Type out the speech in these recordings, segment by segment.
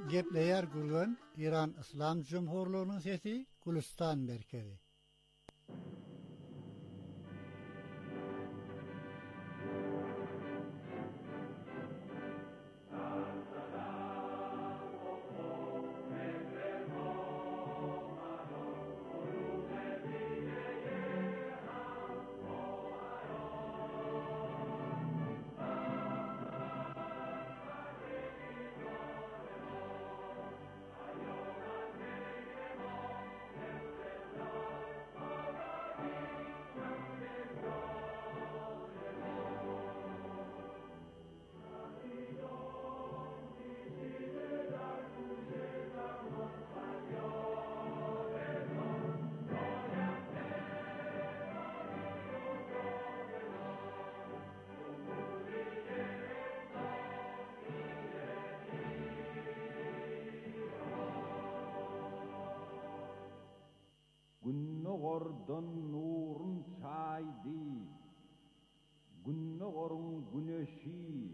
Gepleyer gurgan İran İslam Cumhurluğu'nun sesi Gülistan merkezi. Günnogordan nurun çaydı, günnogorun güneşi,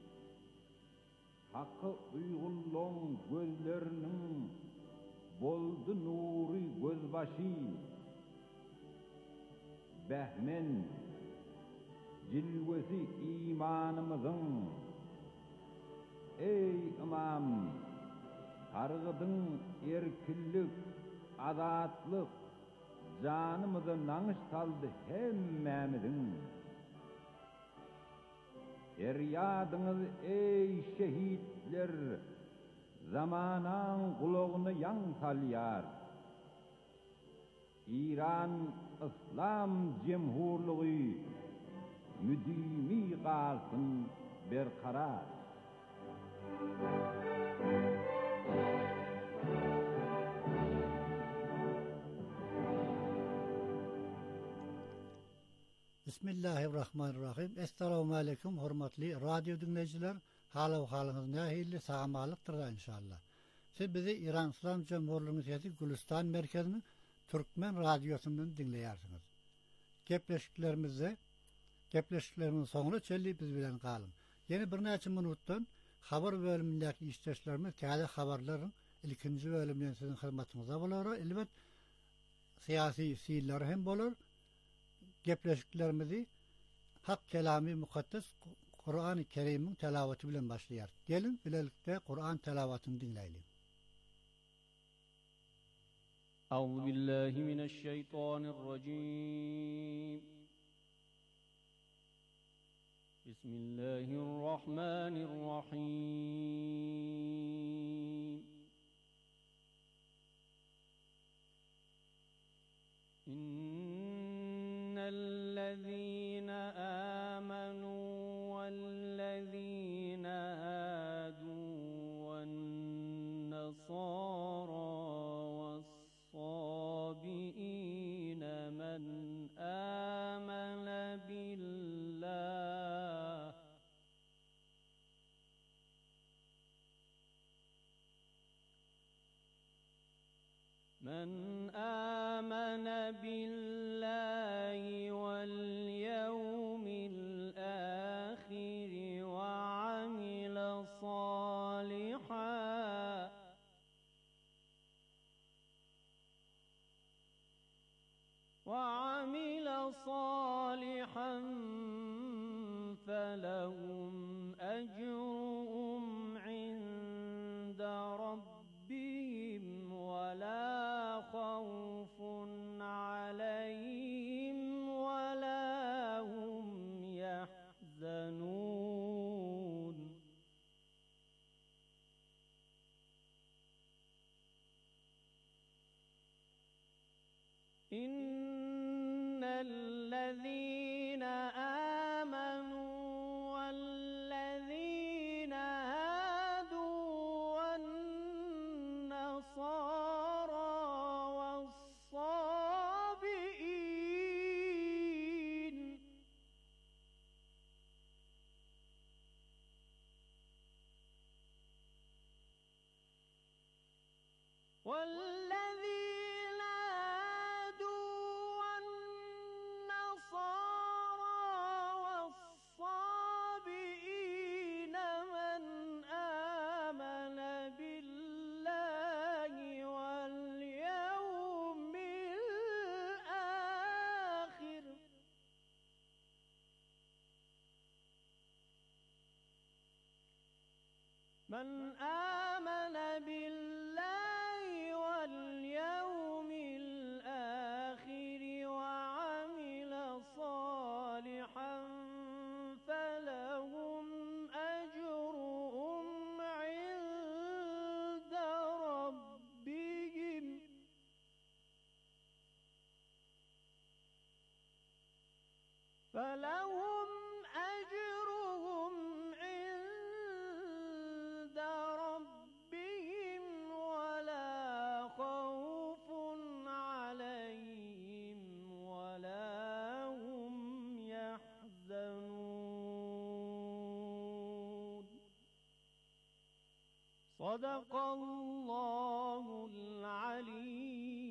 hakkı uygulluğun gözlerinin boldu nuri gözbaşı, behmen cilvesi imanımızın, ey imam, targıdın erkillik, azatlık, canımızı nanış saldı hemmemizin. Feryadınız ey şehitler, zamanan kulağını yan salyar. İran İslam Cumhurluğu müdimi kalsın berkarar. Bismillahirrahmanirrahim. Esselamu aleyküm hürmetli radyo dinleyiciler. Halınız nahilli sağamalıktır inşallah. Siz bizi İran İslam Cumhurluğu'nun sesi Gülistan merkezinin Türkmen radyosundan dinleyersiniz. Gepleşiklerimizin sonunu çelli biz bilen kalın. Yeni bir neçe minuttan haber bölümündeki işleşlerimiz taze haberlerin ilkinci bölümünden sizin hizmetinize olur. Elbet siyasi sihirler hem olur. Gepleşiklerimizi hak kelami mukaddes Kur'an-ı Kerim'in telaveti bilen başlayar. Gelin birlikte Kur'an telavatını dinleyelim. Euzubillahimineşşeytanirracim. Bismillahirrahmanirrahim. الذين آمنوا والذين هادوا والنصارى والصابئين من آمن بالله واليوم الآخر وعمل صالحا فلهم أجرهم عند ربهم ولا خوف عليهم ولا هم يحزنون إن الذين آمنوا والذين هادوا والنصارى والصابئين والذين هادوا والنصارى من آمن بالله واليوم الآخر وعمل صالحا فلهم أجرهم عند ربهم ولا خوف عليهم ولا هم يحزنون. صدق الله العلي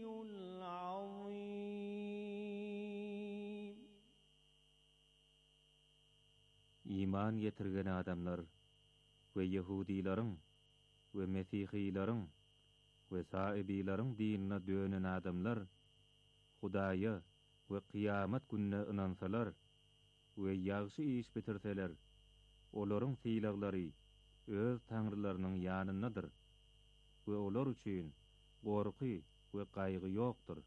العظيم. İman getirgen adamlar we Yahudilaryň we Mesihilaryň we Saebilaryň dinine dönen adamlar Hudaýa we kıyamet gününe inansalar we ýagşy iş bitirseler olaryň sylaglary öz taňrylarynyň ýanyndadyr we olar üçin gorky we gaýgy ýokdur.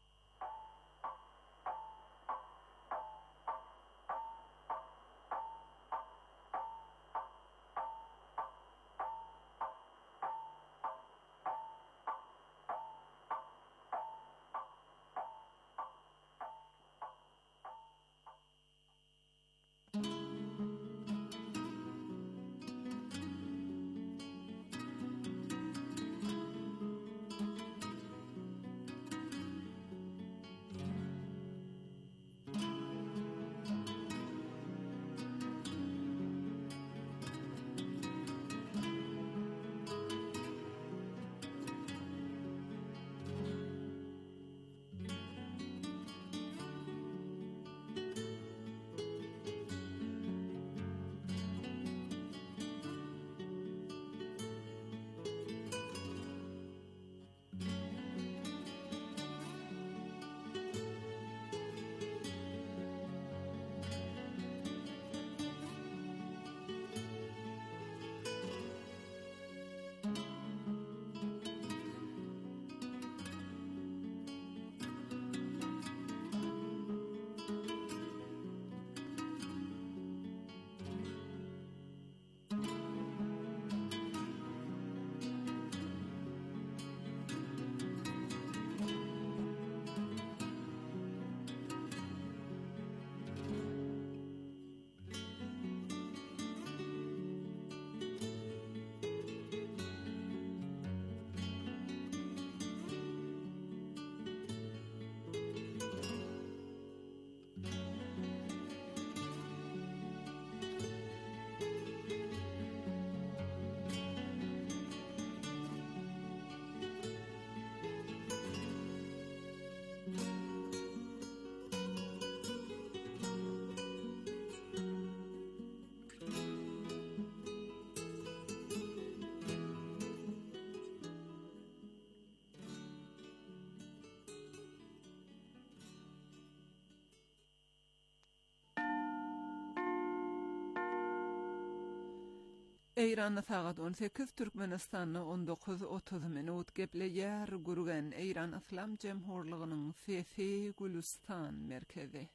Eýranda sagat 18, Türkmenistanyň 19:30 minut gepleýär gurgen Eýran Islam Jemhurlygynyň Fefe Gülistan merkezi.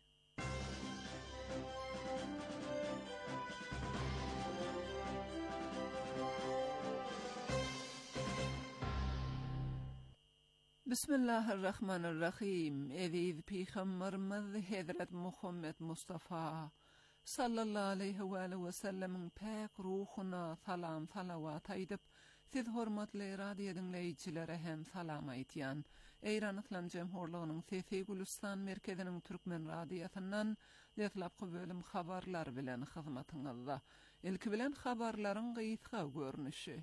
Bismillahirrahmanirrahim. Eziz Peygamberimiz Hazret Muhammed Mustafa sallallahu aleyhi ve sellemin pek ruhuna salam salavat aýdyp, siz hormatly radio dinleýiçilere hem salam aýtýan. Eýran Islam Jemhurlygynyň Fefe Gülistan merkeziniň türkmen radiosundan ýatlapky bölüm habarlar bilen hyzmatyňyzda. Ilki bilen habarlaryň gysga görnüşi.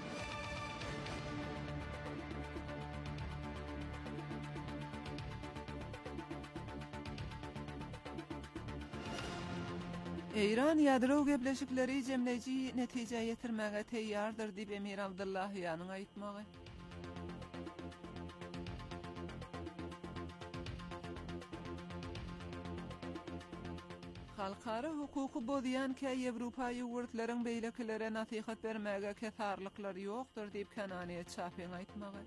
Eýran ýadro gepleşikleri jemleji netije ýetirmäge teýýardyr diýip Emir Abdullahyanyň aýtmagy. Halkara hukuku bodiyan ki Avrupaýy wurtlaryň beýlekilere nasihat bermäge kesarlyklar ýokdur diýip Kenaniýet çapyň aýtmagy.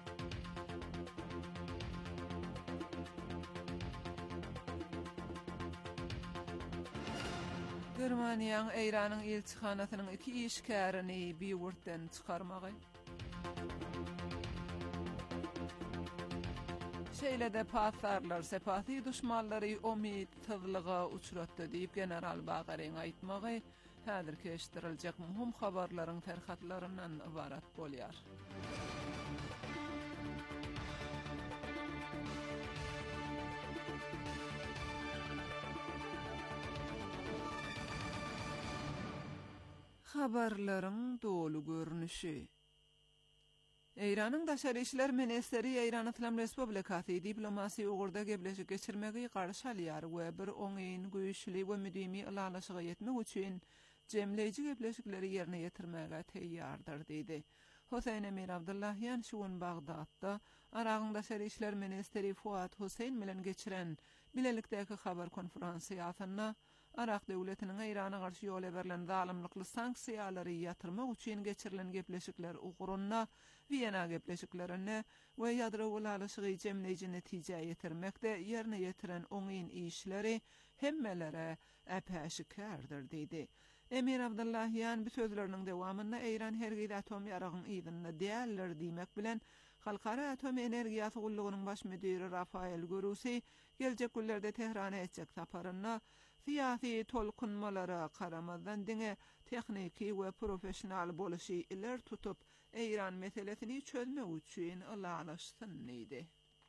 Germaniýanyň Eýranyň elçihanasynyň 2 işgärini bir wurtdan çykarmagy. Şeýlede pasarlar sepati düşmanlary umid tızlyga uçratdy diýip general Bagaryň aýtmagy häzir keşdiriljek muhim habarlaryň terhatlaryndan ibarat bolýar. Habarlaryň dolu görnüşi. Eýranyň daşary işler ministeri Eýran Islam Respublikasy diplomasiýa ugurda gebleşik geçirmegi garşy alýar we bir oňyn güýçli we müdimi ilalaşyga ýetmek üçin jemleýiji gebleşikleri ýerine ýetirmäge teýýardyr diýdi. Hoseýn Emir Abdullahyan şuun Bagdatda Aragyň daşary işler ministeri Fuat Huseyn bilen geçiren bilelikdäki habar konferensiýasyna Arak döwletiniň Eýrana garşy ýola berilen zalymlykly sanksiýalary ýatyrmak üçin geçirilen gepleşikler ugurunna Viyana gepleşiklerine we ýadro ulalyşygy jemleýiji netije ýetirmekde ýerine ýetiren oňyn işleri hemmelere äpäşikardyr diýdi. Emir Abdullahyan bu sözleriniň dowamynda Eýran hergide atom ýaragyň ýygyny diýerler diýmek bilen Halkara Atom Energiýasy Gullugynyň baş müdiri Rafael Gurusi geljek günlerde Tehrana etjek saparyna siyasi tolkunmalara karamazdan diňe tekniki we professional boluşy iler tutup Eýran meselesini çözmek üçin ulalaşsyn diýdi.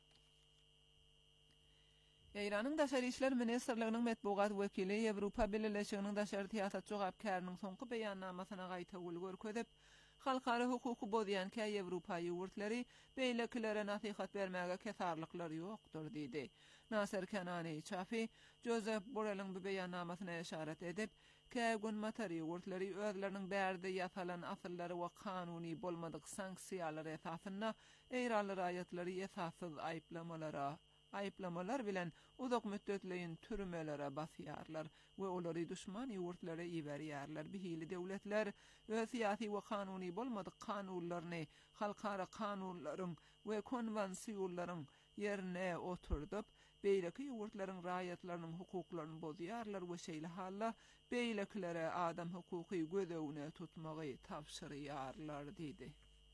Eýranyň daşary işler ministrliginiň metbuat wekili Ýewropa Birleşiginiň daşary tiýatry jogapkarynyň soňky beýannamasyna gaýta görkezip halkara hukuky bozýan ki Ýewropaýy wurtlary beýlekilere nasihat bermäge kesarlyklar ýokdur diýdi. Nasser Kenani Çafi Joseph Borrell'in bu beýannamasyna işaret edip Kägun matari wurtlary özleriniň bärde ýasalan asyllary we kanuny bolmadyk sanksiýalary esasynda Eýranly raýatlary esassız aýplamalar bilen uzak müddetleýin türmelere basýarlar we olary düşman ýurtlary iberýärler. Bihili döwletler we syýasy we kanuny bolmadyk kanunlaryny halkara kanunlaryň we konwensiýonlaryň ýerine oturdup beýleki ýurtlaryň raýatlarynyň hukuklaryny bozýarlar we şeýle halla beýlekilere adam hukuky gözegine tutmagy tapşyrýarlar diýdi.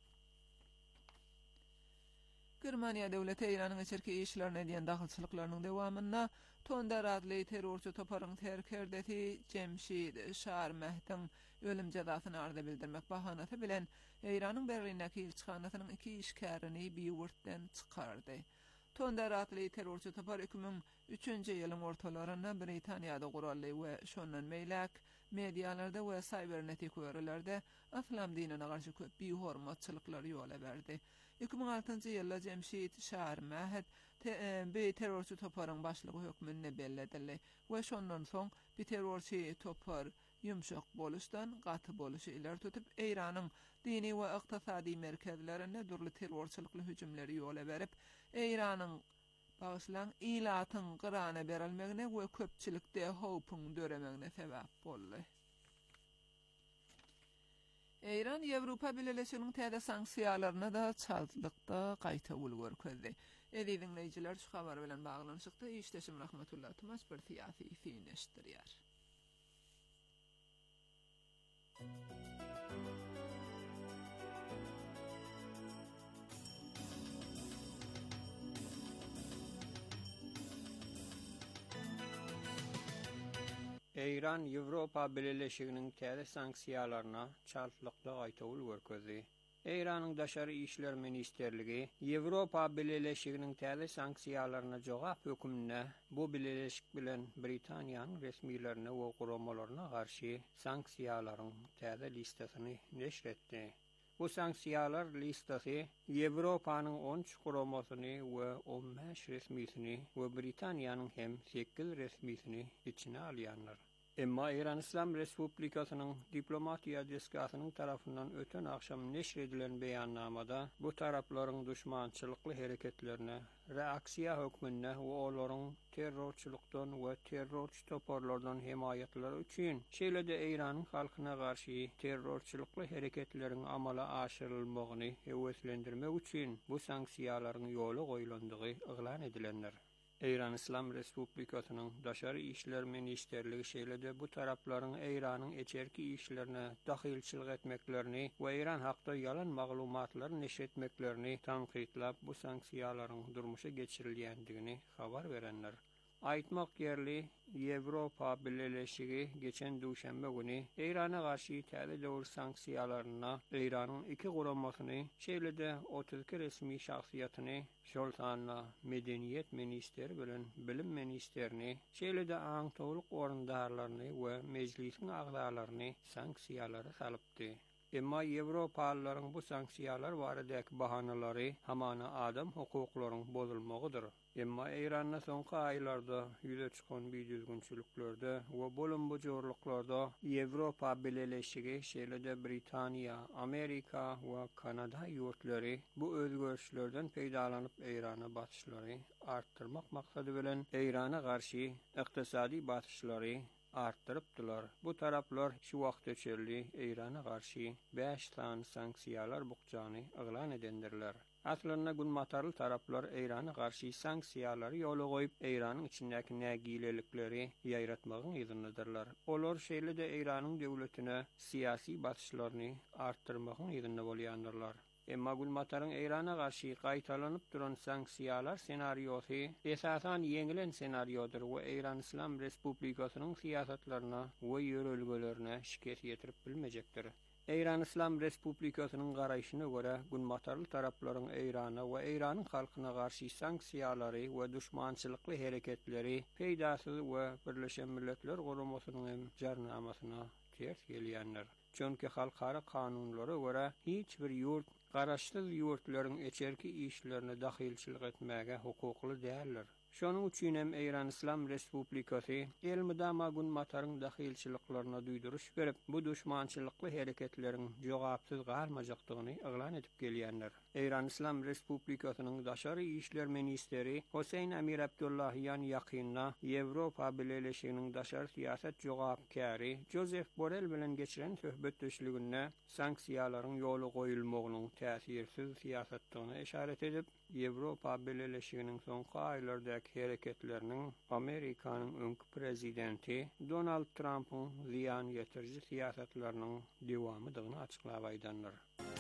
Germaniýa döwleti Eýranyň içerki işlerine diýen dahylçylyklarynyň dowamynda Tonder adly terrorçy toparyň terkerdeti Cemşid Şarmehdiň ölüm jazasyny arda bildirmek bahanasy bilen Eýranyň Berlindäki elçihanasynyň 2 işgärini bir wurtdan çykardy. Tonder adly terrorçy topar 2003-nji ýylyň ortalaryna Britaniýada gurally we şondan meýlek medialarda we cybernetik wörelerde aslam dinine garşy köp bir hormatçylyklar ýola berdi. 2006-njy ýylda Cemşid Şarmehd bir terrorçy toparyň başlygy hökmüne belledildi we şondan soň bir terrorçy topar yumşak boluşdan gaty boluşy iler tutup Eýranyň dini we ykdysady merkezlerine durly terrorçylykly hüjümleri ýola berip Eýranyň bagyslan ilatyň gyrana berilmegine we köpçilikde howpyň döremegine sebäp boldy. Eýran Ýewropa Birleşiginiň täze sanksiýalaryna da çaltlykda gaýta görkezdi. Dinleýijiler şu habar bilen baglanyşykda işleşim rahmetullah Tumas bir syýasy fiýneşdirýär. Eýran Ýewropa Birleşiginiň täze sanksiýalaryna çaltlykda gaýta görkezdi. Eýranyň daşary işler ministerligi Ýewropa Birleşiginiň täze sanksiýalaryna jogap hökmüne bu birleşik bilen Britaniýanyň resmiýetlerine we guramalaryna garşy sanksiýalaryň täze listasyny neşretdi. Bu sanksiýalar listasy Ýewropanyň 13 guramasyny we 15 resmiýetini we Britaniýanyň hem 8 resmiýetini içine alýanlar. Emma İran İslam Respublikasynyň diplomatiýa deskasynyň tarapyndan öten akşam neşr edilen beýannamada bu taraplaryň düşmançylykly hereketlerine, reaksiýa hökmüne we olaryň terrorçylykdan we terrorçy toparlardan himayetleri üçin şeýle-de Iranyň halkyna garşy terrorçylykly hereketleriň amala aşyrylmagyny heweslendirmek üçin bu sanksiýalaryň ýoly goýulandygy yglan edilenler. İran İslam Respublikasynyň daşary işler ministerligi şeýle-de bu taraplaryň Iranyň eçerki işlerine dahilçilik etmeklerini we Iran hakda ýalan maglumatlar neşr etmeklerini tanqidlap bu sanksiýalaryň durmuşa geçirilýändigini habar berenler. Aýtmak ýerli, Ýewropa Birleşigi geçen duşanbe güni Irana garşy täze dowr sanksiýalaryna Iranyň iki guramasyny şeýle-de 32 resmi şahsiýatyny şoltanla medeniýet ministeri bilen bilim ministerini şeýle-de aňtawlyk orundarlaryny we mejlisiň agzalaryny sanksiýalara salypdy. Emma Ýewropalylaryň bu sanksiýalar baradaky bahanalary hamana adam hukuklarynyň bozulmagydyr. Emma Iranyň soňky aýlarda ýüze çykan düzgünçiliklerde we bolumbojarlyklarda Ýewropa Birleşigi şeýle-de Britaniýa, Amerika we Kanada ýurtlary bu özgörüşlerden peýdalanyp Irana batyşlary artdyrmak maksady bilen Irana garşy ykdysady batyşlary artdyrypdylar. Bu taraplar şu wagt içerli Irana garşy 5 tan sanksiýalar bukjany yglan edendirler. Aslında günmatarly taraplar Irana garşy sanksiýalary ýola goýup Iranyň içindäki nägilelikleri ýaýratmagyň ýygynydylar. Olar şeýle-de Iranyň döwletine siýasy batyşlaryny artdyrmagyň ýygyny bolýandyrlar. Emma günmataryň Irana garşy gaýtalanyp duran sanksiýalar senariýosy esasan ýeňilen senariodur we Iran İslam Respublikasynyň siýasatlaryna we ýörelgelerine şikayet ýetirip bilmejekdir. Iran İslam Respublikasynyň garaýşyna görä günmatarly taraplaryň Irana we Iranyň halkyna garşy sanksiýalary we düşmançylykly hereketleri peýdasy we Birleşen Milletler Guramasynyň jarnamasyna ters gelýänler. Çünki halkara kanunlara görä hiç bir ýurt garaşsyz ýurtlaryň eçerki işlerine dahilçilik etmäge hukukly däldir. Şonuň üçin hem Iran İslam Respublikasy elmydama günmataryň dahilçiliklerine duýduruş berip bu düşmançylykly hereketleriň jogapsyz galmajakdygyny yglan edip gelýänler. Iran İslam Respublikasynyň daşary işler ministeri Hüseyin Amir Abdullahiyan ýakynda Ýewropa Birleşiginiň daşary siýasat jogapkary Joseph Borrell bilen geçiren söhbetdeşliginde sanksiýalaryň ýoly goýulmagynyň täsirsiz siýasatdygyna işaret edip Ýewropa Birleşiginiň soňky aýlardaky hereketleriniň Amerikanyň öňkü prezidenti Donald Trump'yň ziýan ýetirji siýasatlarynyň dewamydygyny açyklap aýdanlar.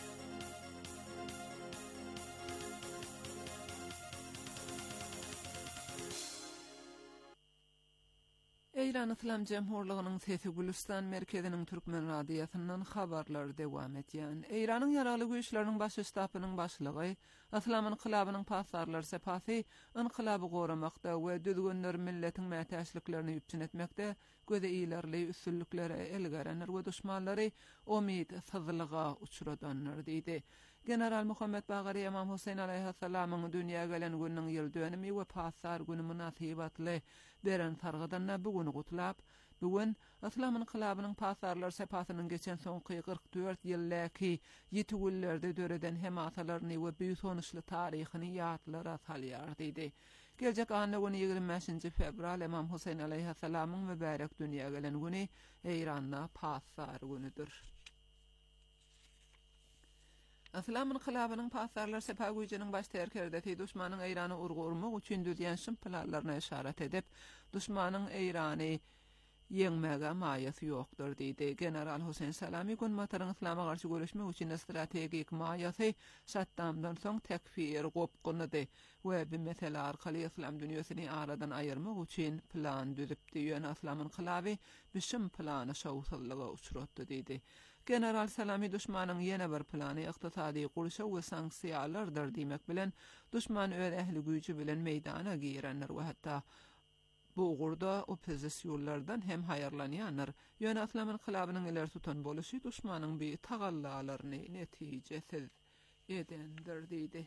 Iran İslam Cemhurlygynyň Sesi Gülistan merkeziniň türkmen radiýasyndan habarlar dewam etýän. Iranyň ýaraly güýçleriniň baş ştabynyň başlygy Islam inqilabynyň pasarlar sepasy inqilaby goramakda we düzgünler milletiň mätäçliklerini üpçün etmekde göze ilerli üstünliklere elgerenler we düşmanlary umid sazlyga uçuradanlar diýdi. General Muhammed Bagary Imam Hüseyin aleyhissalamyň dünýäge gelen günüň ýyl dönemi we pasar günü munasybatly beren targadanna bugün gutlap, bugün Islam inqilabynyň pasarlar sepasynyň geçen soňky 44 ýyllaky ýetgüllerde döreden hematalarny we büýsonuşly taryhyny ýatlara salýar diýdi. Gelecek anna günü 25 fevral Imam Hüseyin aleyhissalamyň mübarek dünýäge gelen günü Iranda pasar günüdür. Islam inqilabynyň pasarlar sepa güýjiniň baş terkerdeti düşmanyň Irany urgurmak üçin düzýän şym planlaryna işaret edip, düşmanyň Irany ýeňmäge maýasy ýokdur diýdi. General Hüseyin Salami günmataryň Islama garşy görüşmek üçin strategik maýasy Saddamdan soň tekfir gopgunydy we bu mesele arkaly Islam dünýäsini aradan aýyrmak üçin plan düzüpdi. Ýöne Islam inqilaby bu şym plany şowsuzlyga uçratdy diýdi. General Salami düşmanyň ýene bir plany ykdysady gurşa we sanksiýalardyr diýmek bilen düşman öz ähli güýji bilen meýdana girenler we hatda bu ugurda opozisiýonlardan hem haýarlanýanlar. Ýöne Islam inqilabynyň iler tutan boluşy düşmanyň bir tagallalaryny netijesiz edendir diýdi.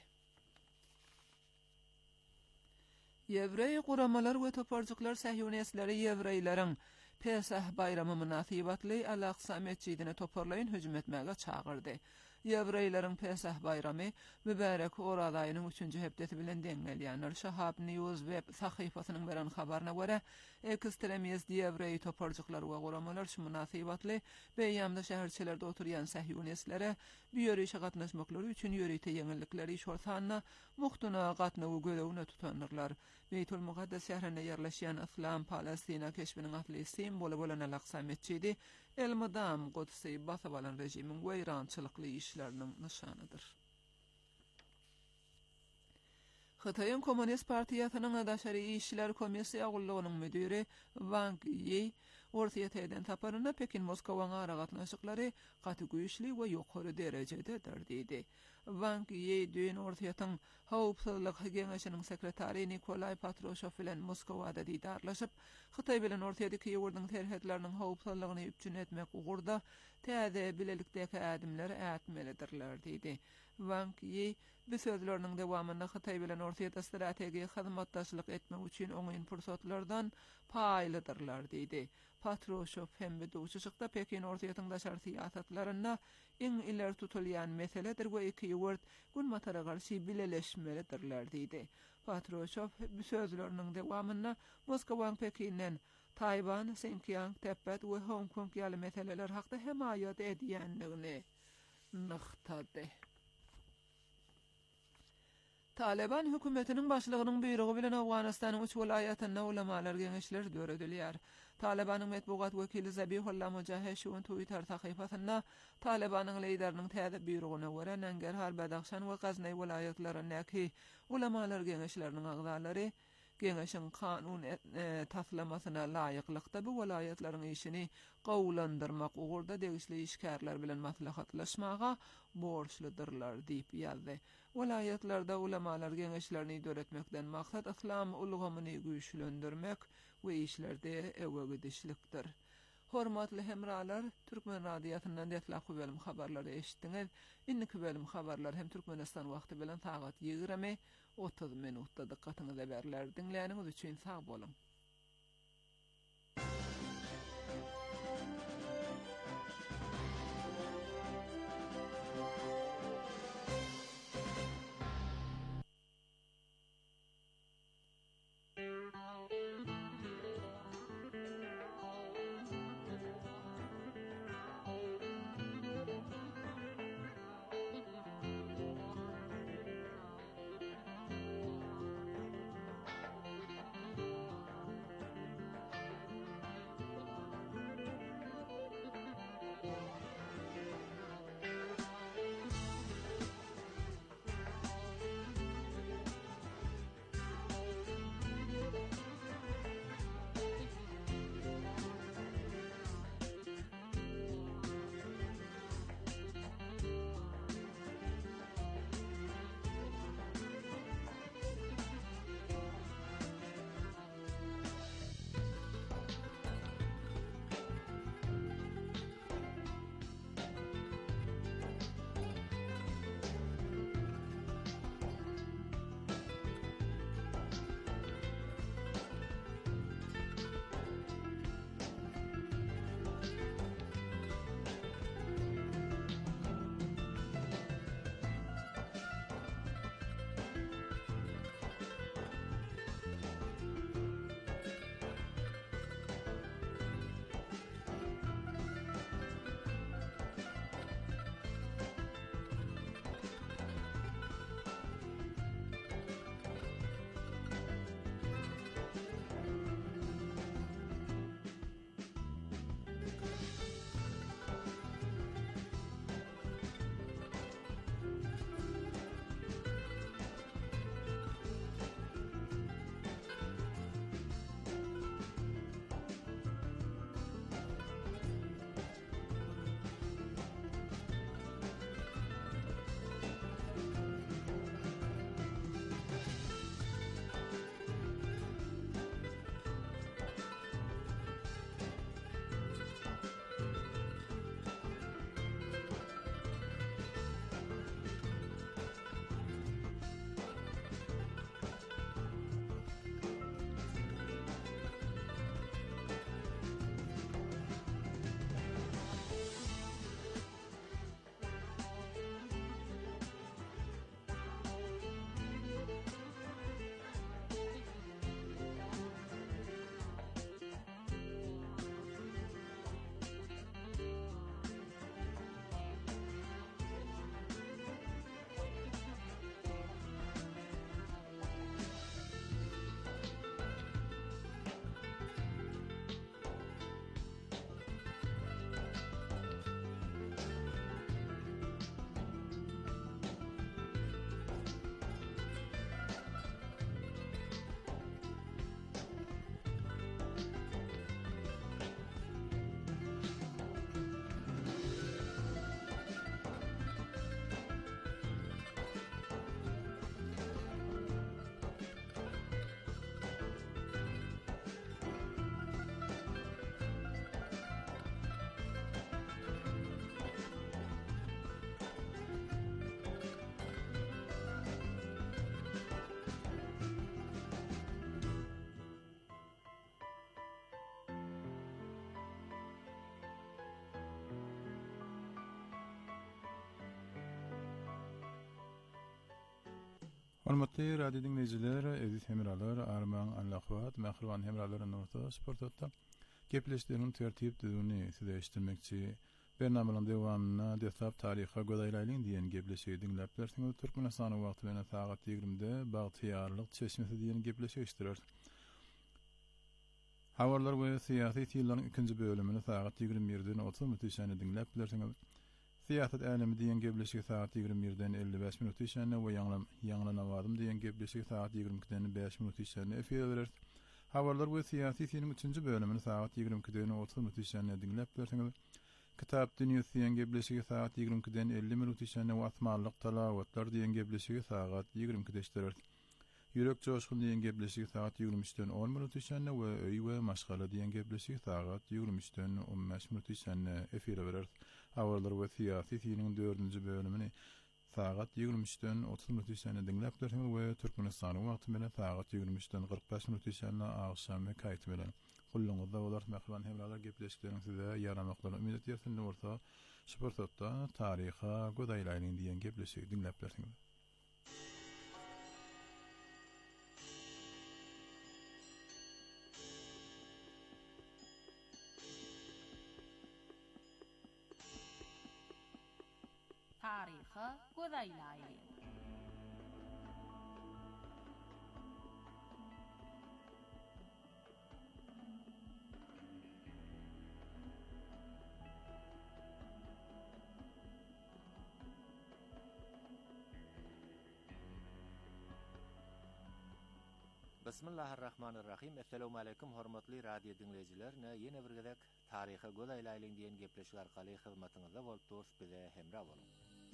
Ýewrey guramalar we toparjyklar sähýonistleri ýewreýleriň Pesah bayramı münasibatly Al-Aqsa mescidine toparlayın hücum etmäge çağırdy. Ýewreýleriň Pesah bayramy mübarek Orad aýynyň 3-nji hepdeti bilen deňelýär. Şahab News web sahypasynyň beren habaryna görä, ekstremist ýewreý toparjyklar we goramalar şu münasibatly beýamda şäherçilerde oturýan Sahyunistlere bu ýörüşe gatnaşmaklary üçin ýöreýte ýeňillikleri şortanyna muhtuna gatnawy görewine tutanyrlar. Beytul Muqaddas şäherine ýerleşýän İslam Palestina keşbiniň asly semboly bolan Al-Aqsa mescidi El-Madam Qudsy basap alan rejimiň weýrançylykly işleriniň nişanydyr. Xitoyň Kommunist Partiýasynyň Adaşary işler komissiýa gullugynyň müdiri Wang Yi ortaya täýden taparyna Pekin Moskowaň ara gatnaşyklary gaty güýçli we ýokary derejededir diýdi. Wang Yi dün ortaýatyň Howpsuzlyk Geňeşiniň sekretary Nikolay Patrushev bilen Moskwada diýdarlaşyp, Xitoy bilen ortaýadyky ýewurdyň terhetleriniň howpsuzlygyny üpjün etmek ugurda täze bilelikdäki adimler ätmelidirler diýdi. Wang Yi bu sözleriniň dewamynda Xitoy bilen ortaýada strategik hyzmatdaşlyk etmek üçin oňyn pursatlardan paýlydyrlar diýdi. Patrushev hem bu uçuşykda Pekin ortaýatyň daşary siýasatlaryna iň ileri tutulýan meseledir we iki ýurt gün matara garşy bileleşmelidirler diýdi. Patrushev bu sözleriniň dewamynda Moskowaň Pekinden Tayvan, Xinjiang, Tibet we Hong Kong ýaly meseleler hakda hemaýat edýänligini nyktady. Taliban hökümetiniň başlygynyň buýrugy bilen Awganistanyň 3 welaýatynda ulamalar geňeşleri döredilýär. Talibanyň medbugat wekili Zabihullah Mujahid şuň Twitter sahypasynda Talibanyň lideriniň täze buýrugyna görä Nangarhar, Badakhşan we Gaznay welaýatlaryndäki ulamalar geňeşleriniň agdalary geňeşiň kanun taslamasyna laýyklykda bu welaýatlaryň işini gowlandyrmak ugurda degişli işgärler bilen maslahatlaşmaga borçludyrlar diýip ýazdy. Welaýatlarda ulamalar geňeşlerini döretmekden maksat İslam ulgamyny güýçlendirmek we işlerde ewe gidişlikdir. Hormatly hemralar, Türkmen radiýasyndan detlap bölüm habarlary eşitdiňiz. Inniki bölüm habarlar hem Türkmenistan wagty bilen sagat 20:30 minutda dikkatyňyza berler. Dinläniňiz üçin sag bolun. Hormatly radio dinleyijiler, edit hemralar, arman anlaqwat, mahruwan hemralaryň ortasynda sportda gepleşdirýän tertip düzüni südeşdirmekçi bernamalaryň dowamyna desap taryha godaýlaryň diýen gepleşigi dinläp bersiňiz. Türkmenistanyň wagty bilen saat 20-de bagtyýarlyk çeşmesi diýen gepleşigi iştirer. Habarlar we syýasy ýyllaryň 2-nji bölümini saat 21-den 30 minut ýaşany dinläp bersiňiz. Siýasat älemi diýen gepleşigi saat 21-den 55 minut ýaşany we ýaňlanawardym diýen gepleşigi saat 22-den 5 minut ýaşany efir eder. Habarlar we syýasy ýyllaryň 3-nji bölümini saat 22-den 30 minut ýaşany dinläp bersiňiz. Kitap dünýäsi diýen gepleşigi saat 22-den 50 minut ýaşany we atmanlyk talawatlar diýen gepleşigi saat 22-de iştirer. Ýürek joşkun diýen gepleşigi saat 23-den 10 minut ýaşany we öý we maşgala diýen gepleşigi saat 23-den 15 minut ýaşany efir eder. Habarlar we syýasy ýyllaryň 4-nji bölümini saat 23-den 30 minut ýaşany dinläp bersiňiz we Türkmenistanyň wagty bilen saat 23-den 45 minut ýaşany agşam we kaýt bilen. Kulluňyzda bolar mahruwan hemralar gepleşikleriniň size ýaramaklaryny ümit etýärsin. Orta sportda taryha godaýlaryň diýen gepleşigi dinläp bersiňiz. Taryha godaýlaryň. Bismillahirrahmanirrahim. Assalamu alaykum hormatly radio dinleyijiler. Ýene bir gezek taryha godaýlaryň diýen gepleşik arkaly hyzmatyňyzda bolup durýar, bize hemra bolun.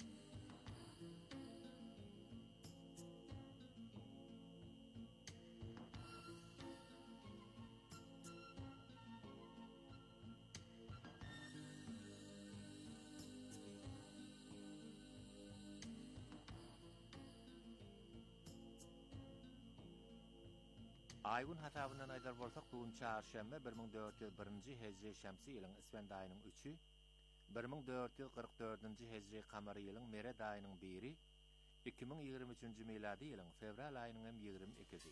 Aýgyn hasabynyň aýdar bolsak, bugun çarşamba 1401-nji hejri şämsi ýylyň isfend aýynyň 3-ü, 1444-nji hejri kamary ýylyň meret aýynyň 1-i, 2023-nji miladi ýylyň fevral aýynyň 22-si.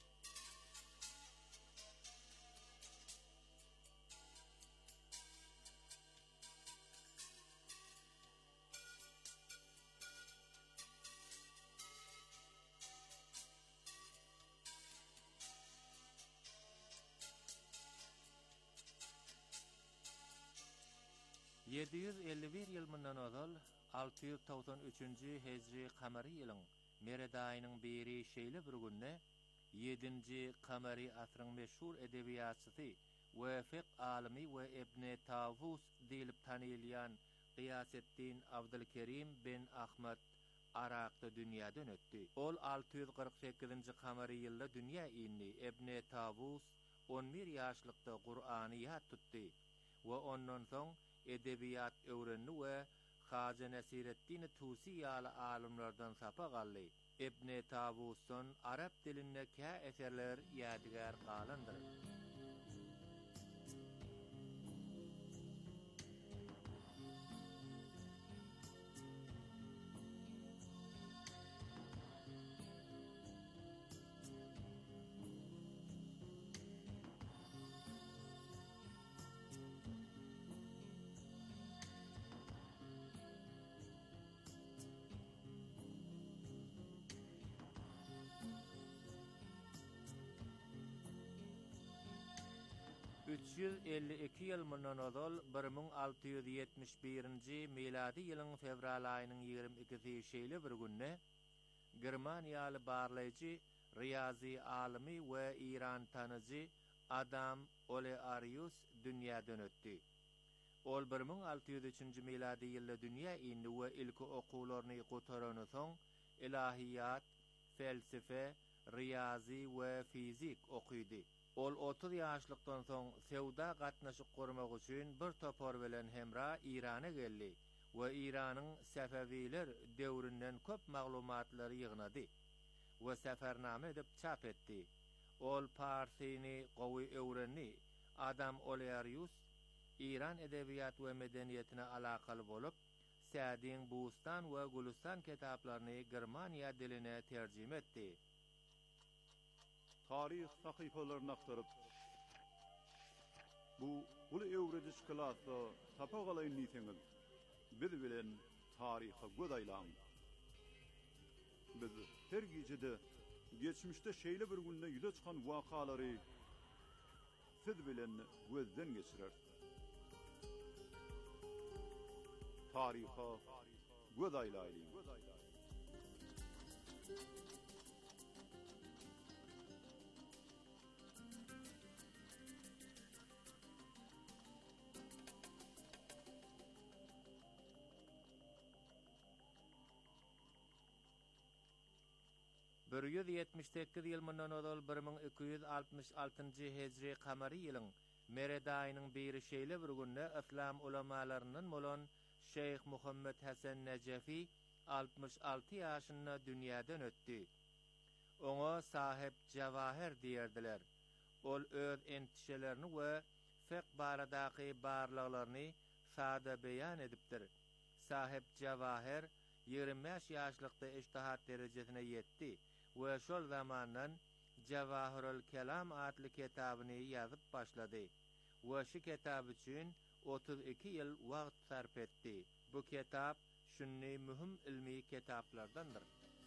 ýyl mundan ozal 693-nji hejri kamary ýylyň meret aýynyň 1-i şeýle bir günne 7-nji kamary asryň meşhur edebiýatçysy we fiqh alimi we Ibn Tawus diýilip tanylýan Gıyasettin Abdülkerim bin Ahmet Araqda dünýäden ötdi. Ol 648-nji kamary ýylda dünýä ýyny Ibn Tawus 11 ýaşlykda Qur'anyýat tutdy we ondan soň edebiyat öwrenni we Haja Nasireddin Tusi ýaly alimlerden sapa galdy. Ibn Tawus'un Arap dilinde kä eserler ýadigar galandyr. ýyl mundan ozal 1671-nji miladi ýylyň fevral aýynyň 22-si şeýle bir günne Germaniýaly barlaýjy, riýazy alimi we İran tanyjy Adam Olearius dünýäden ötdi. Ol 1603-nji miladi ýylda dünýä ýyny we ilki okuwlaryny gotarany soň ilahiýat, felsefe, riýazy we fizik okuýdy. Ol 30 ýaşlykdan soň sewda gatnaşyk gurmak üçin bir topar bilen hemra Irana geldi we Iranyň Sefewiler döwründen köp maglumatlary ýygnady we sefername edip çap etdi. Ol Parsyny gowy öwrenni Adam Olearius Iran edebiyat we medeniýetine alakaly bolup Sadin Bustan we Gulistan kitaplarını Germaniya diline tercüme etdi. Tarih sahifalarını aktarıp bu ulu evrediş kılası tapagalayın niteniz biz bilen tariha gödaylan. Biz her gecede geçmişte şeyle bir günde yüze çıkan vakaları siz bilen gözden geçirer. Tariha gödaylayın. Bir 178 ýyl mundan odal 1266-njy hejri kamary ýylyň Mered aýynyň biri şeýle bir günde islam ulamalarynyň bolan Şeyh Muhammed Hasan Nejefi 66 ýaşynda dünýäden ötdi. Oňa sahip Jawahir diýerdiler. Ol öz entişelerini we fiqh baradaky barlyklaryny sada beýan edipdir. Sahip Jawahir 25 ýaşlykda ijtihat derejesine ýetdi. Ve şol zamandan Cevahirul Kelam adlı kitabyny ýazyp başlady. Ve şu kitap üçin 32 ýyl wagt sarf etdi. Bu kitap şunny mühim ilmi kitaplardandyr.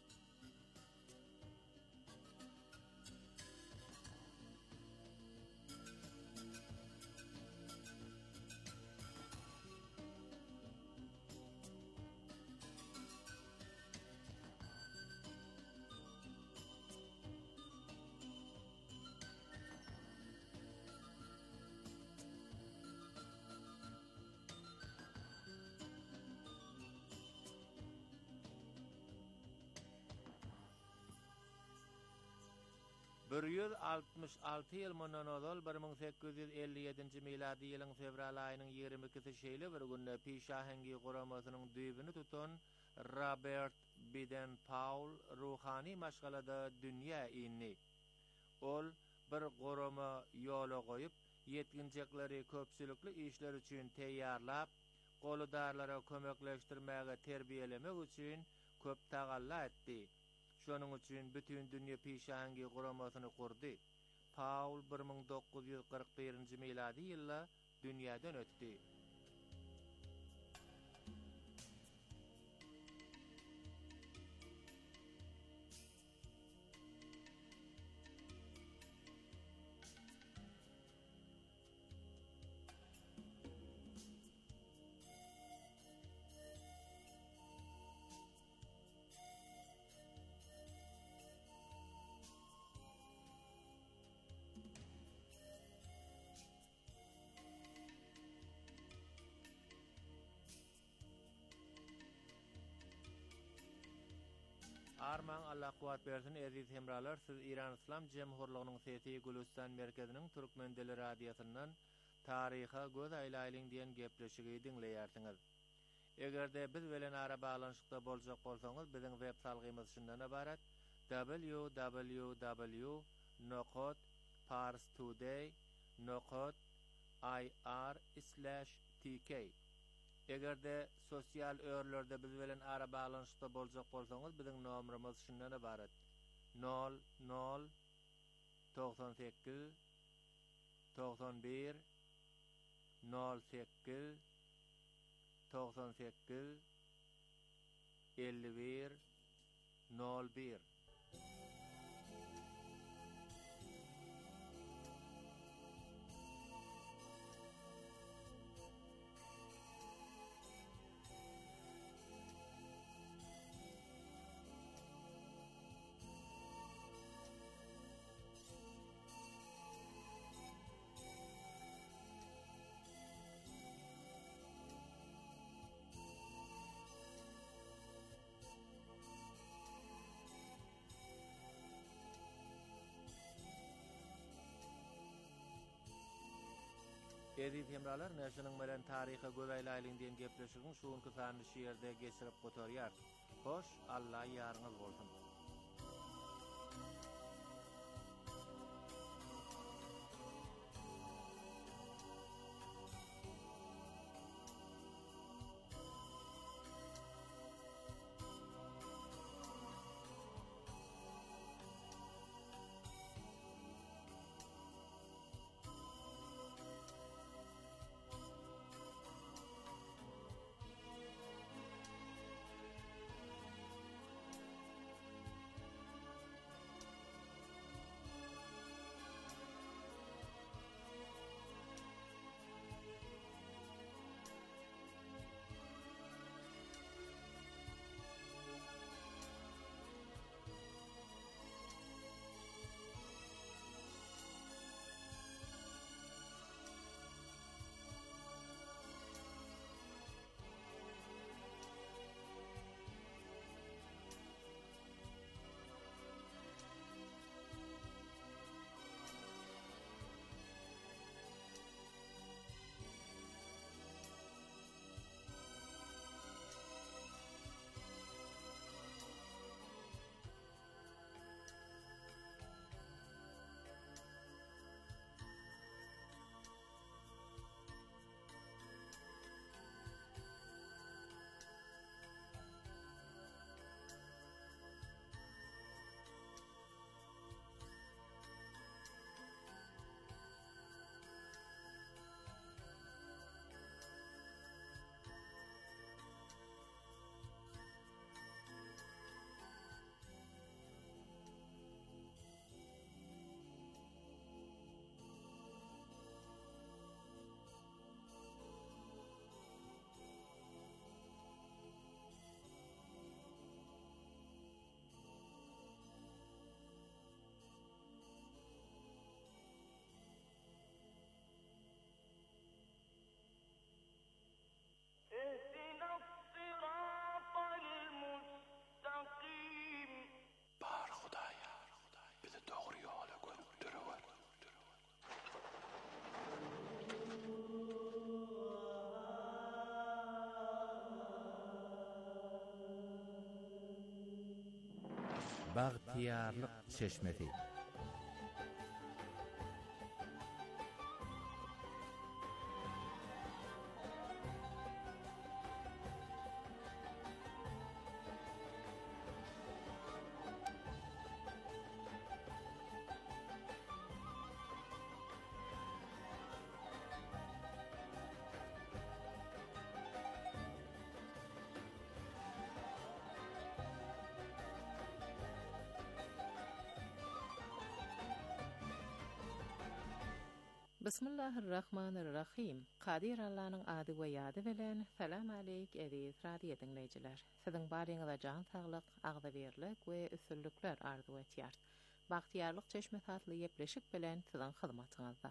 Bir 166 ýyl mundan ozal 1857-nji miladi ýylyň fevral aýynyň 22-si şeýle bir günde Pişahengi goramasynyň düýbüni tutan Robert Biden Paul ruhani maşgalada dünýä inni. Ol bir gorama ýola goýup, ýetginjekleri köpçülikli işler üçin teýýarlap, goludarlara kömekleşdirmäge terbiýelemek üçin köp tagalla etdi. Şonuň üçin bütün dünýä Pişahengi goramasyny kurdy. Paul 1941-nji miladi ýylda dünýäden ötdi. Arman Allah kuwat bersin aziz hemralar, siz İran İslam Cemhurluğunyň sesi Gülistan merkeziniň Türkmen dili radiosundan tariha göz aýlaýlyň diýen gepleşigi dinleýärsiňiz. Egerde biz bilen ara balanşykda boljak bolsaňyz, biziň web salgymyz şundan ibarat: www.parstoday.ir/tk. Egerde sosial örlerde biz bilen ara balanşykda boljak bolsaňyz, biziň nomerimiz şundan ibarat: 00 98 91 08 98 51 01. Aziz hemralar, näşening bilen taryha göz aýlaýlyň diýen gepleşigiň şuňky sany şeýerde geçirip gotarýar. Hoş, Allah ýarňyz bolsun. Bagtiyarlyk çeşmesi. Bismillahirrahmanirrahim. Qadir Allah'ın adı we ýady bilen salam aleyk aziz radio dinleyijiler. Siziň baryňyza jan saglyk, agda berlik we üstünlükler arzu etýär. Bagtiyarlyk çeşme tatly ýepleşik bilen siziň hyzmatyňyzda.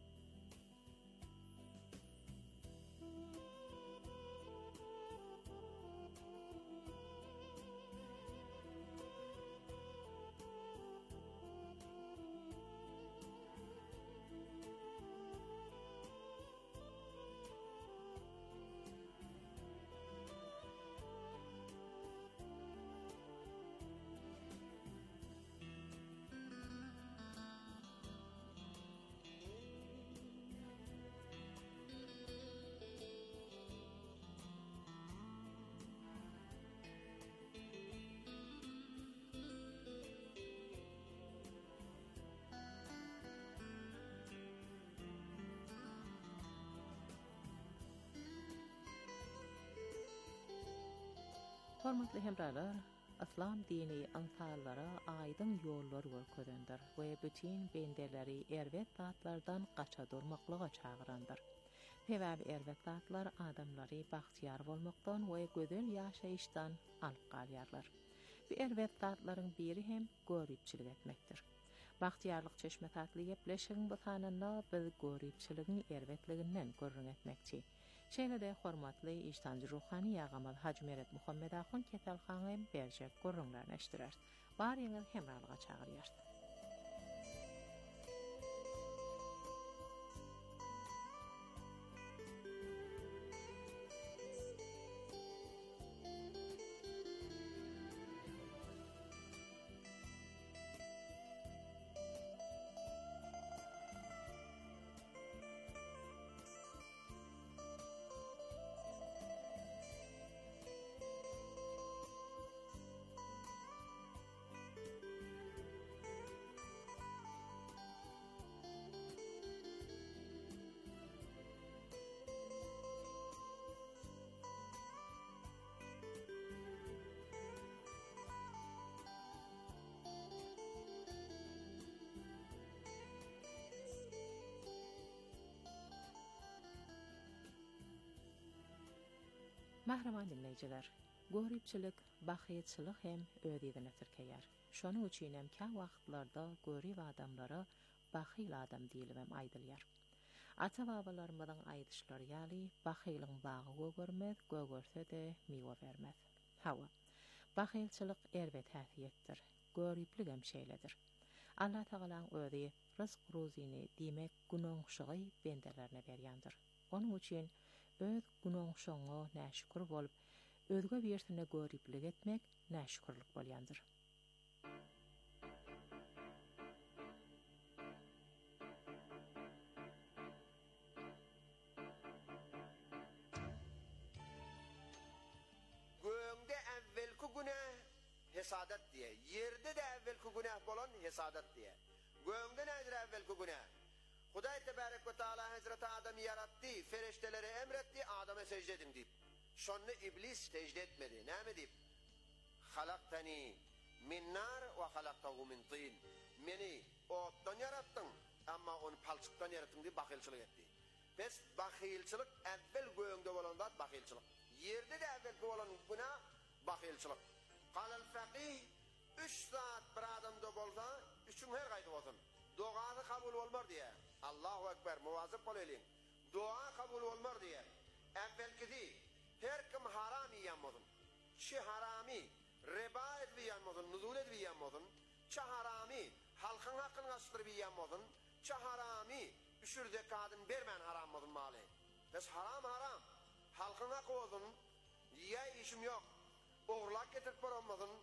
Hormatly hemralar, İslam dini ansarlara aydın ýollar görkezdendir we bütün bendeleri erwet zatlardan gaça durmaklyga çagyrandyr. Sebäbi erwet zatlar adamlary bagtiyar bolmakdan we gözel ýaşaýyşdan alyp galýarlar. Bu erwet zatlaryň biri hem görüpçilik etmekdir. Bagtiyarlyk çeşme tatly ýepleşigiň bu sananda biz görüpçiligiň erwetliginden görüň etmekçi. Şeýle-de hormatly iştanjy ruhany ýagamal Haji Meret Muhammed Ahun Ketelhany berjek görüňler neşdirer. Baryňyz hemralyga çagyrýar. Mahraman dinleyijiler, görüpçilik, bahyçylyk hem ödýedine tirkeýär. Şonuň üçin hem ka wagtlarda görüp adamlara bahyl adam diýilmem aýdylýar. Ata-babalarymyzyň aýdyşlary ýaly bahylyň bagy gögörmez, gögörse-de miwa bermez. Hawa, bahylçylyk erwet häsiýetdir, görüplik hem şeýledir. Allah Taalaň özi rızk ruzyny diýmek gunoňşygy bendelerine berýändir. Onuň üçin öz gunoňşyňa näşükür bolup, özge birsine görüplik etmek näşükürlik bolýandyr. Göňde äwvelki günah hesadat diye, yerde de äwvelki günah bolan hesadat diye. Göňde nädir äwvelki günah? Hudaý tebarek we taala Hazreti Adam'y yaratdy, feriştelere emretti, Adam'a secde edin diýip. Şonu iblis secde etmedi. Näme diýip? Halaktani min nar we halaktahu min tin. Meni otdan yaratdyň, amma onu palçykdan yaratdyň diýip bahylçylyk etdi. Bes bahylçylyk äwvel göňde bolanda bahylçylyk. Yerde de äwvel bolan günah bahylçylyk. Qalal faqih 3 saat bir adamda bolsa, üçüň her gaýdy bolsun. Duany kabul bolmar diye. Allahu ekber, muwazyp bolaylyň. Dua kabul bolmar diye. Äwvelkidi her kim haram ýeýän bolsun. Şi haramy riba edýän bolsun, nuzul edýän bolsun. Şi haramy halkyň hakkyny gaçyryp ýeýän bolsun. Şi haramy üçür zekatyny bermän haram bolsun maly. Bes haram haram. Halkyň hakkı bolsun. Ýa işim ýok. Oğurlak getirip boranmasın.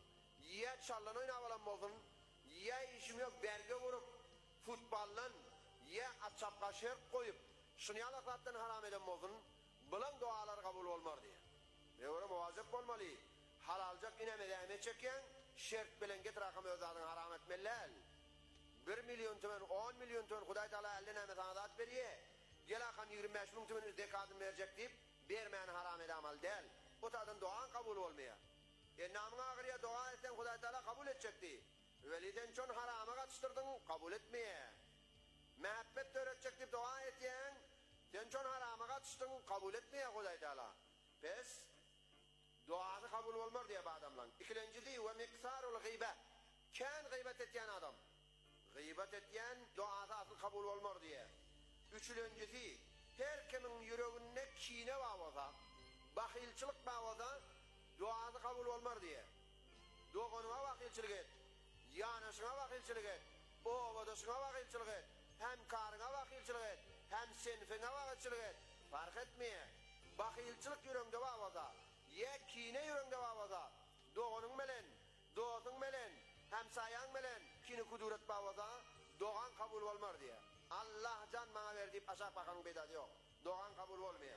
Ya çallan oynawalan bolsun, ya işim yok berge vurup futbollan, ya açapqa şer koyup şunu alaqatdan haram eden bolsun, bulan dualar kabul olmar diye. Öwre muwazep bolmaly. Halaljak inemede çeken şert bilen get rakam özadın haram etmellel. 1 milyon tümen, 10 milyon tümen Huday Teala eline metanat beriye. Gel akam 25 bin tümen zekatını verecek deyip bermeyen haram ede amal değil. O tadın duan kabul olmaya. Namına ağrıya dua etsen Huday Teala kabul edecekti. Veliden çon harama katıştırdın kabul etmeye. Mehabbet öğretecek deyip dua eten sen çon harama katıştın kabul etmeye Huday Teala. Pes duası kabul olmar diye bu adamlar. İkincisi ve miksarul gıybe. Kan gıybet eten adam. Gıybet eten duası asıl kabul olmar diye. Üçüncüsü her kimin yüreğine kine bağlaza, bakilçilik bağlaza duası kabul olmar diye. Doğanına bakilçilik et, yanışına bakilçilik et, babadasına bakilçilik et, hem karına bakilçilik et, hem senfine bakilçilik et. Fark etmeye. Bakilçilik yüreğinde bağlaza. Ya kine yüreğinde bağlaza, doğanın melen, doğdun melen, hemsayan melen, kini kuduret bağlaza, doğan kabul olmar diye. Allah can bana ver deyip aşağı bakanın bedadı yok. Doğan kabul olmaya.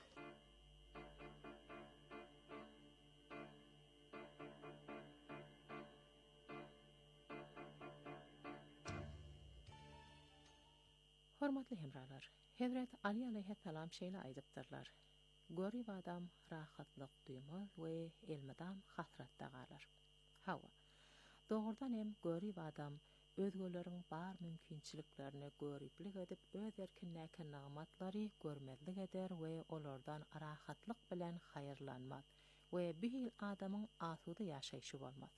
Hormatly hemralar, Hazret Ali aleyhisselam şeýle aýdypdyrlar. Görýb adam rahatlyk duýmaz we elmedam hasratda galar. Hawa. Dogurdan hem görýb adam özgöleriň bar mümkinçiliklerini görüplik edip öz erkinläki nagmatlary görmezlik eder we olardan rahatlyk bilen haýyrlanmaz we bir adamyň asuda ýaşaýşy bolmaz.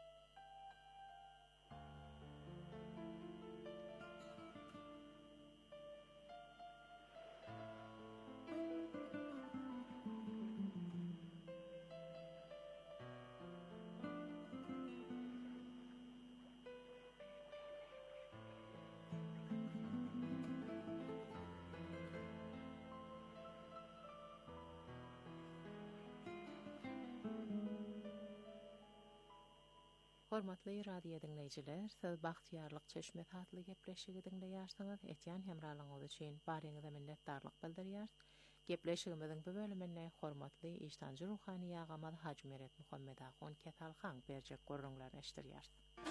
Hormatly radio dinleýijiler, siz Bagtyarlyk Çeşmet adly gepleşigi dinleýärsiňiz. Etýän hemralyňyz üçin baryňyza minnetdarlyk bildirýär. Gepleşigimiziň bu bölümine hormatly işdanjy ruhany ýagamaz Haji Meret Muhammed Agun Ketalhan berjek görüňler eşdirýär.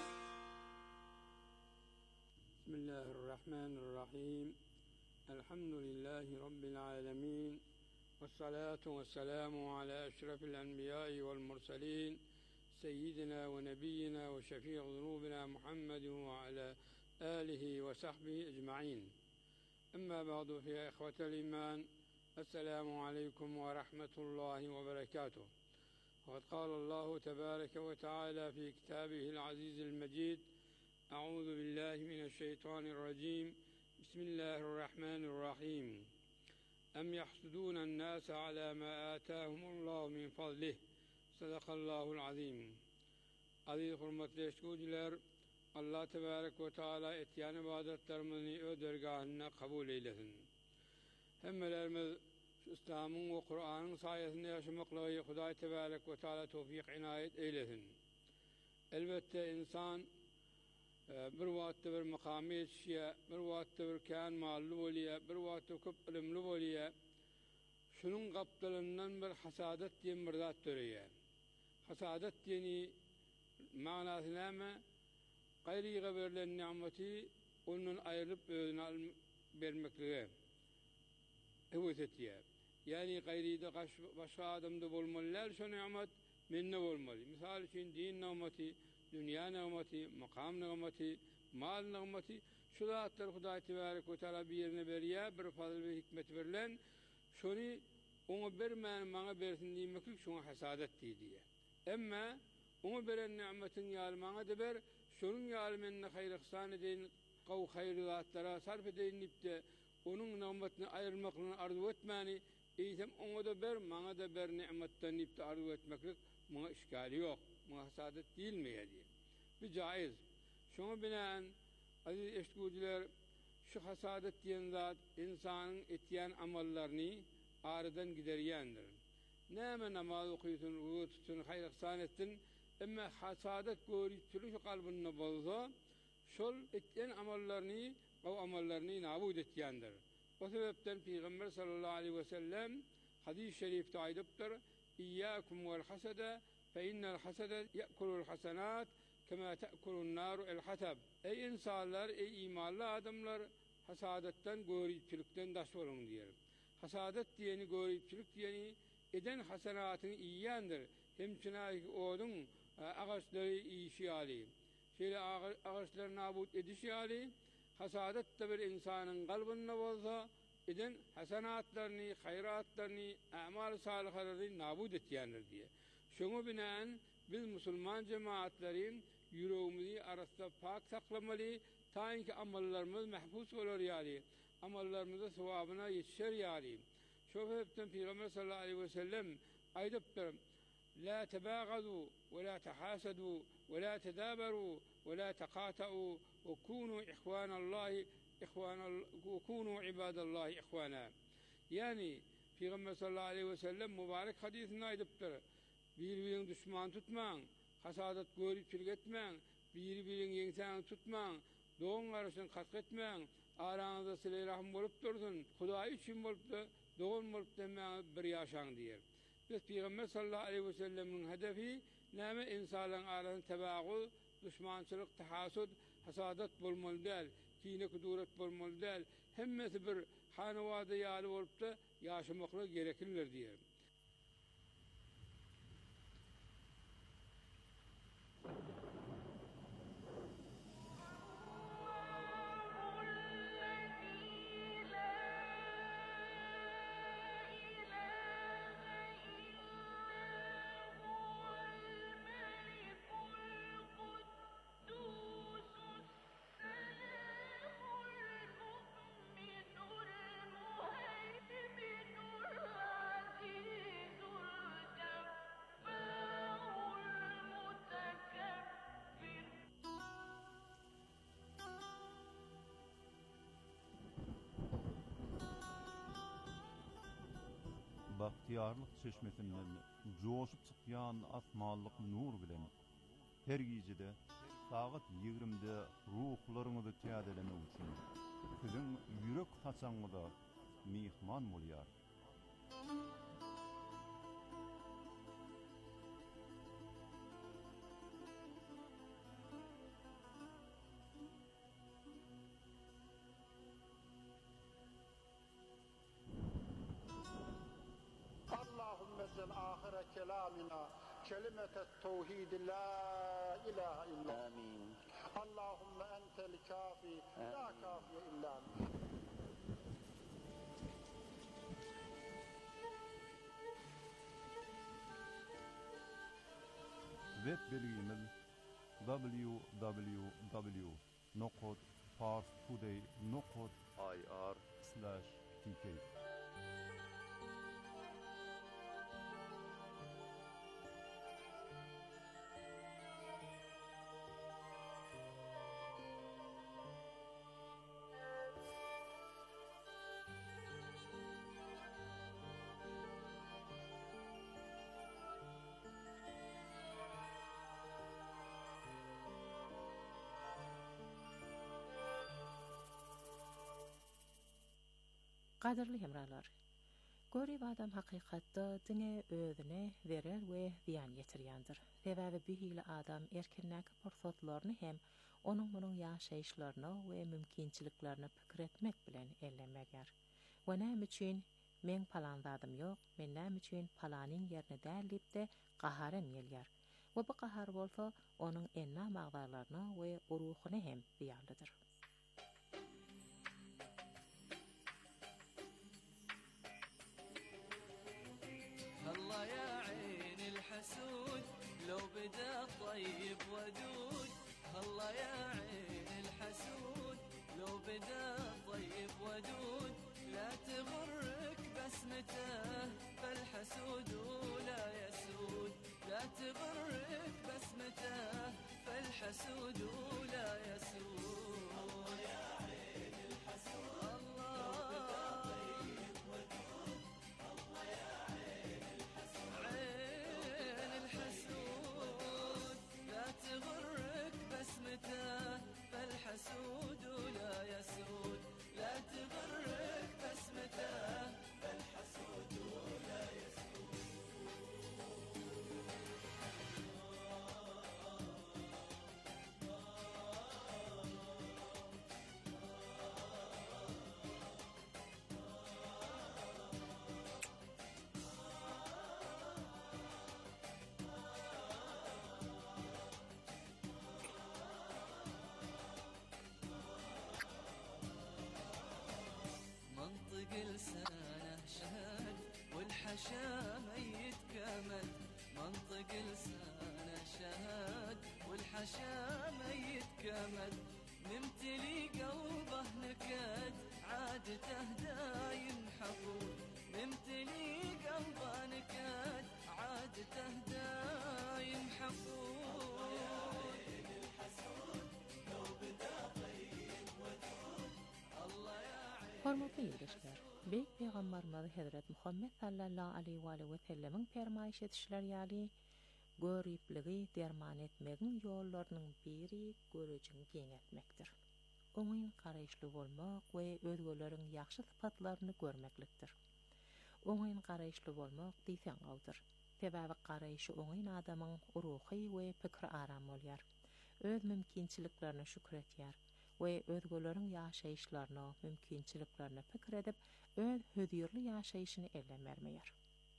Bismillahirrahmanirrahim. Elhamdülillahi rabbil alamin. Vessalatu vesselamu ala eşrefil enbiya'i vel murselin. سيدنا ونبينا وشفيع ذنوبنا محمد وعلى آله وصحبه أجمعين أما بعد فيا إخوة الإيمان السلام عليكم ورحمة الله وبركاته وقد قال الله تبارك وتعالى في كتابه العزيز المجيد أعوذ بالله من الشيطان الرجيم بسم الله الرحمن الرحيم أم يحسدون الناس على ما آتاهم الله من فضله Sadakallahul azim. Aziz hurmatly eşgüçler, Allah tebarek ve taala etýän ibadetlerimizi öz dergahyna kabul eylesin. Hemmelerimiz İslamyň we Kur'anyň saýasynda ýaşamaklygy Hudaý tebarek ve taala tawfik inayet eylesin. Elbette insan bir wagtda bir makamy ýetişýär, bir wagtda bir kän mally bolýar, bir wagtda köp ilimli bolýar. Şunun gapdalyndan bir hasadat diýen bir zat töreýär. Hasadat diýeni manasy näme? Gaýryga berilen ni'meti ondan aýryp özüne bermekligi. Ewet etýär. Ýani gaýryda başga adamda bolmalylar şu ni'met menne bolmaly. Misal üçin din ni'meti, dünýä ni'meti, makam ni'meti, mal ni'meti şu zatlar Hudaý tebarek we taala birine berýär, bir fazl we hikmet berilen şonu onu bermän maňa bersin diýmeklik şoňa hasadat diýdiýär. Emma onu beren nimetin ýalmaňa da ber, şonuň ýalmanyny haýr ihsan edin, gaw haýrlatlara sarf edinip de onuň nimetini aýrmakyny arzu etmäni, eýsem oňa da ber, maňa da ber nimetden ipde arzu etmeklik maňa işgali ýok, maňa hasadat diýilmeýär. Bu jaiz. Şoňa bilen aziz eşgüçler, şu hasadat diýen zat insanyň etýän amallaryny aradan giderýändir. Näme namaz okuýsun, ruku tutsun, haýr ihsan etsin, Emma hasadat görüntülü kalbinde bolsa, şol etken amallarını, o amallarını nabud etkendir. O sebepten Peygamber sallallahu aleyhi ve sellem hadis-i şerifte aydıptır. İyyâkum vel hasede fe innel hasede ye'kulul hasenat kema te'kulun naru el hatab. Ey insanlar, ey imanlı adamlar, hasadetten, görüntülükten daş olun diyor. Hasadet diyeni, görüntülük diyeni eden hasenatını iyiyendir. Hem çınayı odun ağaçları iyişi ali. Şöyle ağaçları nabut edişi ali. Hasadet de bir insanın kalbinde olsa eden hasenatlarını, hayratlarını, amal-i salihlerini nabut etkendir diye. Şunu binaen biz Müslüman cemaatlerin yüreğimizi arasında pak saklamalı, ta ki amallarımız mahfuz olur yani. Amallarımızda sevabına yetişer yani. Şu sebepten Peygamber sallallahu aleyhi ve sellem aydıptır. La tebâgadu ve la tehâsedû ve la tedâberû ve la tekâte'û ve kûnû ihvânallahi ve kûnû ibâdallahi ihvâna. Yani Peygamber sallallahu aleyhi ve sellem mübarek hadisinde aydıptır. Birbirinin düşman tutman, hasadat görüntülük etmen, birbirinin yengsen tutman, doğun arasını katkı etmen, aranızda sıla-i rahim olup dursun, Hudaý için olup da, doğun olup demen bir yaşan diyer. Biz Peygamber sallallahu aleyhi ve sellem'in hedefi, näme insanların arasını tebâgul, düşmançılık, tahasud, hasadat bolmaly değil, kine kuduret bolmaly değil, hemmesi bir hanavada ýaly olup da yaşamakla gereklidir diyer. Bahtiyarlık çeşmesinden coşup çıkyan asmanlık nur bilen her gecede saat 20'de ruhlarını tiyadelemek için sizin yürek haçanıda mihman bolýar. آخر كلامنا كلمة التوحيد لا إله إلا آمين. اللهم أنت الكافي لا كافي إلا أنت. Web bilgimiz www.parstoday.ir/tk. Qadirli hemralar, görýän adam hakykatda diňe özüne berer we ziýan ýetirýändir. Sebäbi bu hili adam erkinläki pursatlaryny hem onuň munyň ýaşaýyşlaryna we mümkinçiliklerine pikir etmek bilen ellemeger. We näme üçin men palan zadym ýok, men näme üçin palanyň ýerine dälipde gaharem gelýär. We bu gahar bolsa onuň enna magdarlaryna we ruhyna hem ziýanlydyr. الله يا عين الحسود لو بدا طيب ودود الله يا عين الحسود لو بدا طيب ودود لا تغرك بسمته فالحسود لا يسود لا تغرك بسمته فالحسود لا يسود الله يا عين الحسود لو بدا طيب ودود الله يا عين الحسود حشا ميت كمد ممتلي قلبه نكد عادته دايم حقود ممتلي قلبه نكد عادته دايم حقود Hormatly ýerleşler, Beýik Peýgamberimiz Hazrat Muhammed sallallahu aleyhi we sellemin fermaýş etişleri ýaly görüpligi derman etmegiň ýollarynyň biri görejini geňetmekdir. Oňyň garaýşly bolmak we özgeleriň ýaxşy sypatlaryny görmeklikdir. Oňyň garaýşly bolmak diýsen gawdyr. Sebäbi garaýşy oňyň adamyň ruhy we pikir aram bolýar. Öz mümkinçiliklerine şükretýär we özgeleriň ýaşaýyşlaryna, mümkinçiliklerine pikir edip, öz hödürli ýaşaýyşyny ellemermeýär.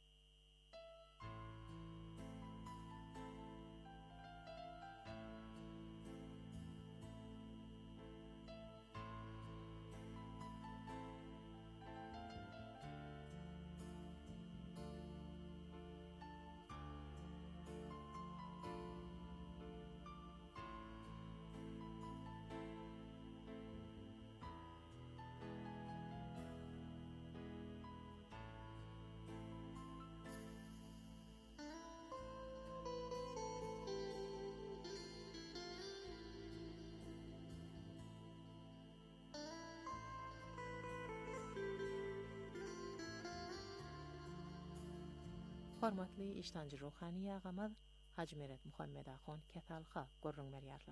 Hormatly işdanjy ruhany ýagamaz Haji Meret Muhammed Ahon ketalha görüň berýärler.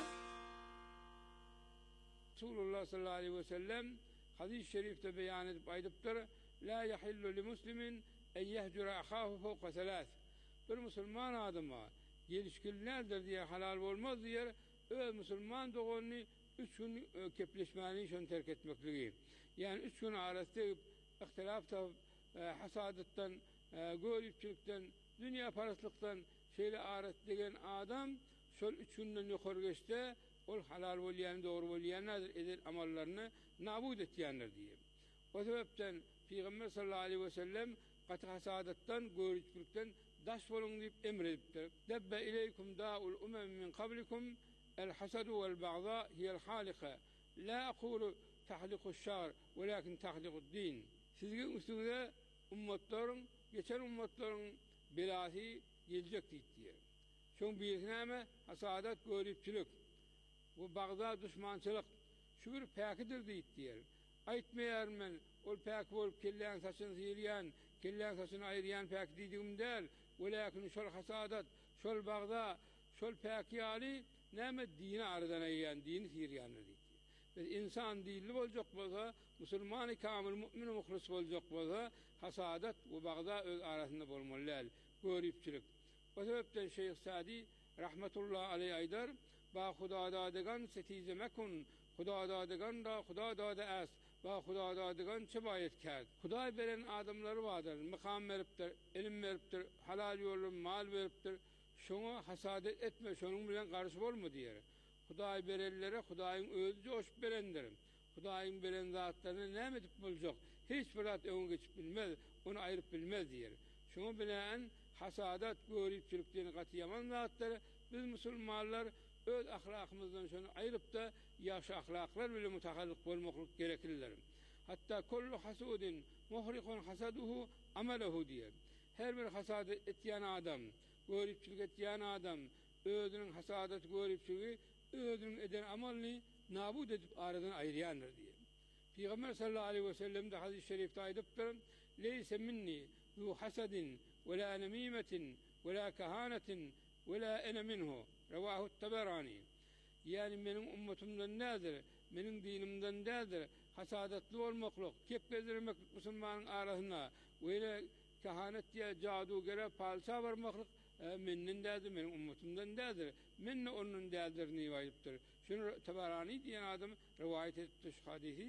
Resulullah sallallahu aleyhi ve sellem hadis-i şerifte beyan edip aýdypdyr: "La yahillu li muslimin en yehjura ahahu fawqa salas." Bir musulman adama gelişkillerdir diye halal bolmaz diýer, öz musulman dogany 3 gün kepleşmäni şon terk etmekligi. Yani 3 gün arasynda ihtilafta hasadatdan görüpçülükden, dünya paraslıktan şeyle aret degen adam şol 3 günden ýokary geçse ol halal bolýan, dogry bolýan eder amallaryny nabud etýändir diýip. O sebepden Peygamber sallallahu aleyhi ve sellem gaty hasadattan, görüpçülükden daş bolun diýip emredipdir. Dabba ileykum da'ul umam min qablikum el-hasadu vel-bagza hiyel halika. La aqulu tahliqu'ş-şar, welakin tahliqu'd-din. Sizge üstüňizde ummatlaryň geçen ummatlaryň belasy geljek diýip. Şoň birisine hasadat, görüpçülük, bu bagda düşmançylyk şu bir päkidir diýip. Aýtmaýarmyn, ol päk bolup kellen saçyny ýerýän, kellen saçyny aýrýan päk diýdigim däl, welakin şol hasadat, şol bagda, şol päk ýaly näme dini aradan aýan, dini ýerýändir diýip. Biz insan dilli boljak bolsa, musulmany kamil mümin muhlis boljak bolsa, hasadat we bagda öz arasynda bolmaly, görüpçülük. O sebepden Şeyh Sadi rahmetullahi aleyh aýdar: "Ba Huda dadegan setize mekun, Huda dadegan da Huda dade as, ba Huda dadegan çebayet kär." Hudaý beren adamlary bardyr, mykam beripdir, ilim beripdir, halal ýolly mal beripdir. Şoňa hasadat etme, şonuň bilen garşy bolma diýer. Hudaý berenlere Hudaýyň özü joşup berendir. Hudaýyň beren zatlaryny näme edip boljak? Hiç bir zat öňe geçip bilmez, onu aýryp bilmez diýer. Şoňa bilen hasadat, görüpçülükden gaty ýaman zatlar biz musulmanlar öz ahlakymyzdan şonu aýryp da ýaşy ahlaklar bilen mutahallyk bolmaklyk gerekliler. Hatta kullu hasudin muhriqun hasaduhu amaluhu diýer. Her bir hasad etýän adam, görüpçülük etýän adam özüniň hasadat, görüpçüligi özüniň eden amalyny nabud edip aradan aýrýandyr diýer. Peygamber sallallahu aleyhi ve sellem de hadis-i şerifte aýdypdyr: "Leyse minni zu hasadin ve la namimetin ve la kahanetin ve la ene minhu." Revahu Taberani. Yani meniň ummatymdan nädir, meniň dinimden nädir, hasadatly bolmaklyk, kep gezdirmek musulmanyň arasyna we kahanet diýe jadugere palsa barmaklyk menden nädir, meniň ummatymdan nädir, men onun däldirini aýdypdyr. Şunu Taberani diýen adam rivayet etdi şu hadisi.